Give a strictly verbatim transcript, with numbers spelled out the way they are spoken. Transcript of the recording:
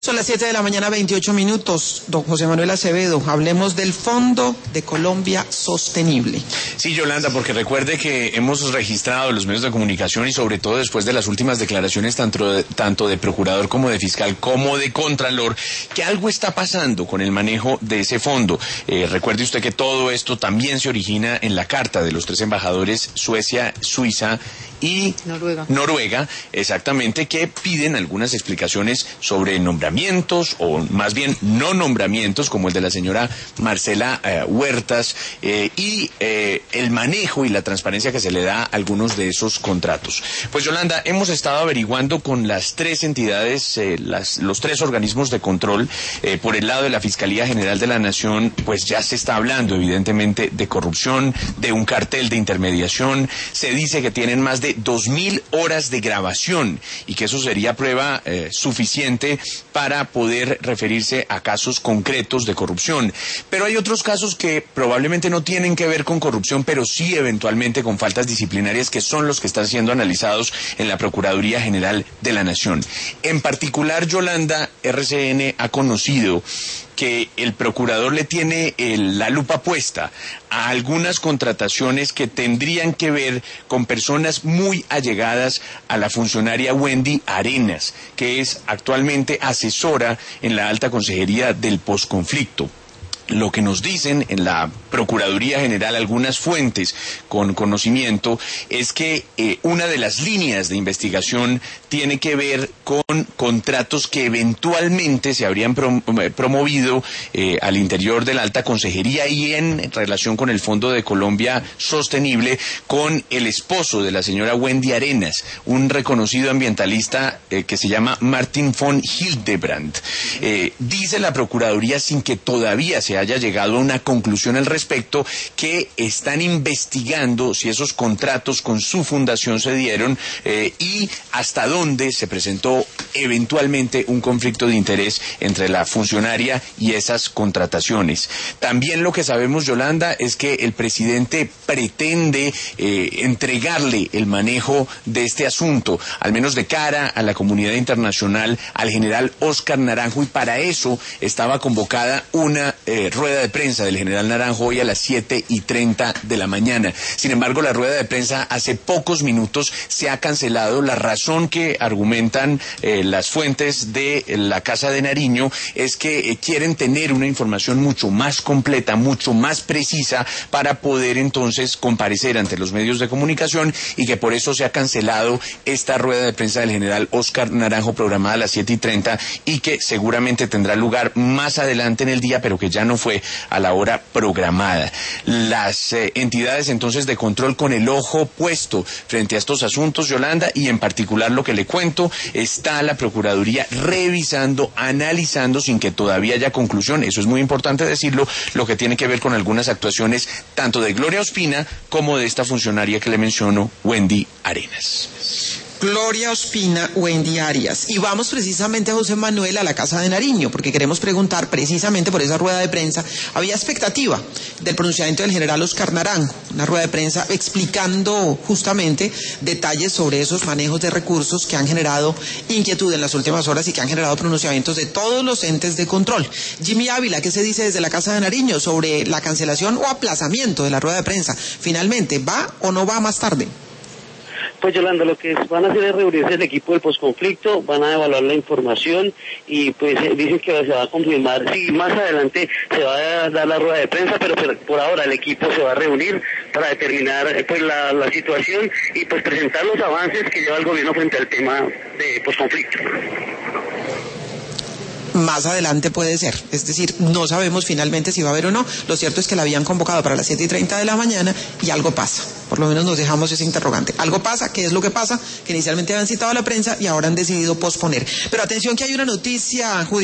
Son las siete de la mañana, veintiocho minutos. Don José Manuel Acevedo, hablemos del Fondo de Colombia Sostenible. Sí, Yolanda, porque recuerde que hemos registrado en los medios de comunicación y sobre todo después de las últimas declaraciones tanto de, tanto de procurador como de fiscal como de contralor, que algo está pasando con el manejo de ese fondo. Eh, recuerde usted que todo esto también se origina en la carta de los tres embajadores Suecia, Suiza y Noruega. Noruega, exactamente, que piden algunas explicaciones sobre nombramientos, o más bien no nombramientos, como el de la señora Marcela eh, Huertas, eh, y eh, el manejo y la transparencia que se le da a algunos de esos contratos. Pues, Yolanda, hemos estado averiguando con las tres entidades, eh, las, los tres organismos de control, eh, por el lado de la Fiscalía General de la Nación, pues ya se está hablando evidentemente de corrupción, de un cartel de intermediación. Se dice que tienen más de dos mil horas de grabación y que eso sería prueba eh, suficiente para poder referirse a casos concretos de corrupción. Pero hay otros casos que probablemente no tienen que ver con corrupción, pero sí eventualmente con faltas disciplinarias, que son los que están siendo analizados en la Procuraduría General de la Nación. En particular, Yolanda, R C N ha conocido que el procurador le tiene el, la lupa puesta a algunas contrataciones que tendrían que ver con personas muy allegadas a la funcionaria Wendy Arenas, que es actualmente asesora en la Alta Consejería del Posconflicto. Lo que nos dicen en la Procuraduría General algunas fuentes con conocimiento es que eh, una de las líneas de investigación tiene que ver con contratos que eventualmente se habrían prom promovido eh, al interior de la Alta Consejería y en relación con el Fondo de Colombia Sostenible con el esposo de la señora Wendy Arenas, un reconocido ambientalista eh, que se llama Martin von Hildebrand. Eh, dice la Procuraduría, sin que todavía se haya llegado a una conclusión al respecto, que están investigando si esos contratos con su fundación se dieron eh, y hasta dónde se presentó eventualmente un conflicto de interés entre la funcionaria y esas contrataciones. También lo que sabemos, Yolanda, es que el presidente pretende eh, entregarle el manejo de este asunto, al menos de cara a la comunidad internacional, al general Óscar Naranjo, y para eso estaba convocada una eh, rueda de prensa del general Naranjo hoy a las siete y treinta de la mañana. Sin embargo, la rueda de prensa hace pocos minutos se ha cancelado. La razón que argumentan eh, las fuentes de la Casa de Nariño es que eh, quieren tener una información mucho más completa, mucho más precisa, para poder entonces comparecer ante los medios de comunicación, y que por eso se ha cancelado esta rueda de prensa del general Óscar Naranjo programada a las siete y treinta y que seguramente tendrá lugar más adelante en el día, pero que ya no fue a la hora programada. Las eh, entidades entonces de control con el ojo puesto frente a estos asuntos, Yolanda, y en particular lo que le cuento, está la Procuraduría revisando, analizando, sin que todavía haya conclusión, eso es muy importante decirlo, lo que tiene que ver con algunas actuaciones tanto de Gloria Ospina como de esta funcionaria que le menciono, Wendy Arenas. Gloria Ospina, Wendy Arias. Y vamos precisamente a José Manuel, a la Casa de Nariño, porque queremos preguntar precisamente por esa rueda de prensa. Había expectativa del pronunciamiento del general Óscar Naranjo, una rueda de prensa explicando justamente detalles sobre esos manejos de recursos que han generado inquietud en las últimas horas y que han generado pronunciamientos de todos los entes de control. Jimmy Ávila, ¿qué se dice desde la Casa de Nariño sobre la cancelación o aplazamiento de la rueda de prensa? Finalmente, ¿va o no va más tarde? Pues, Yolanda, lo que van a hacer es reunirse el equipo del posconflicto, van a evaluar la información y pues dicen que se va a confirmar, sí, más adelante se va a dar la rueda de prensa, pero por ahora el equipo se va a reunir para determinar pues la, la situación y pues presentar los avances que lleva el gobierno frente al tema de posconflicto. Más adelante puede ser, es decir, no sabemos finalmente si va a haber o no. Lo cierto es que la habían convocado para las siete y treinta de la mañana y algo pasa, por lo menos nos dejamos ese interrogante. Algo pasa, ¿qué es lo que pasa? Que inicialmente habían citado a la prensa y ahora han decidido posponer. Pero atención, que hay una noticia judicial.